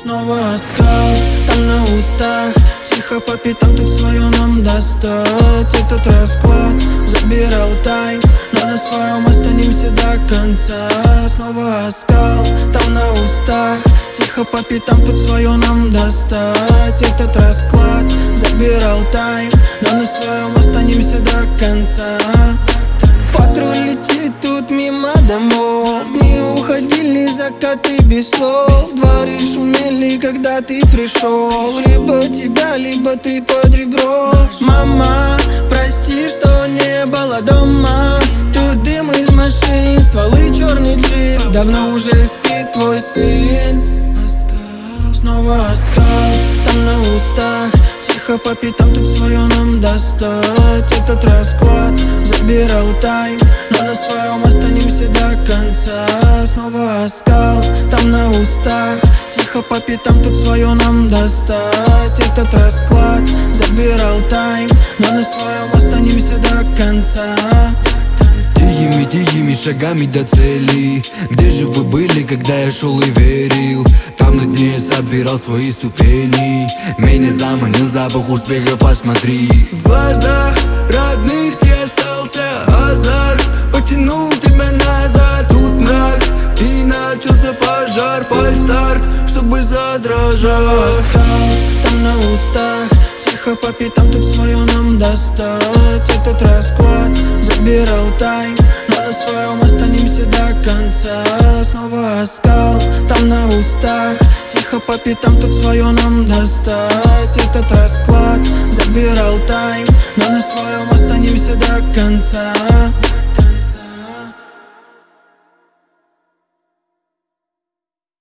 Снова оскал, там на устах. Тихо по пятам, тут свое нам достать. Этот расклад забирал тайм, но на своем останемся до конца. Снова оскал, там на устах. Тихо по пятам, тут свое нам достать. Этот расклад забирал тайм, но на своем останемся до конца. Патруль летит тут мимо домов, дни уходили, закаты без слов. Дворы шумели, когда ты пришел. Либо тебя, либо ты под ребро. Мама, прости, что не было дома. Тут дым из машин, стволы, черный джип. Давно уже спит твой сын. Снова оскал, там на устах. Тихо по пятам, тут свое нам достать. Этот расклад забирал тайм, но на своем останемся до конца. Снова оскал, там на устах. Тихо по пятам, тут свое нам достать. Этот расклад забирал тайм, но на своем останемся до конца. Тихими шагами до цели. Где же вы были, когда я шел и верил? Там на дне собирал свои ступени. Меня заманил запах успеха, посмотри. В глазах родных ты остался азарт. Потянул тебя назад, тут мрак. И начался пожар, фальстарт, чтобы задрожать. Оскал, там на устах. Тихо по пятам, тут свое нам достать. Этот расклад забирал тайм, но на своем останемся до конца. Снова оскал, там на устах. Тихо по пятам, тут свое нам достать. Этот расклад забирал тайм, но на своем останемся до конца.